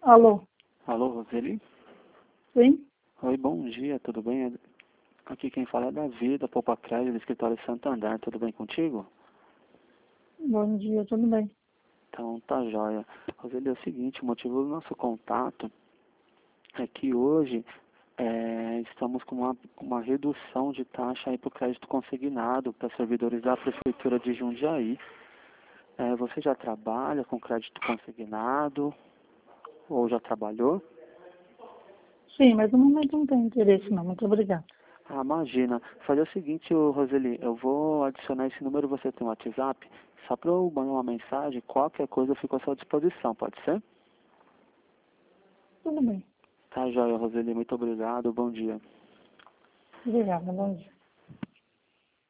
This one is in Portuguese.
Alô? Alô, Roseli? Sim? Oi, bom dia, tudo bem? Aqui quem fala é Davi, da Poupa Crédito, do escritório Santander, tudo bem contigo? Bom dia, tudo bem? Então, tá jóia. Roseli, é o seguinte, o motivo do nosso contato é que hoje estamos com uma redução de taxa para o crédito consignado para servidores da Prefeitura de Jundiaí. Você já trabalha com crédito consignado ou já trabalhou? Sim, mas no momento não tenho interesse não, muito obrigada. Ah, imagina. Fazer o seguinte, ô, Roseli, eu vou adicionar esse número, você tem um WhatsApp, só para eu mandar uma mensagem, qualquer coisa eu fico à sua disposição, pode ser? Tudo bem. Tá, joia, Roseli, muito obrigado, bom dia. Obrigada, bom dia.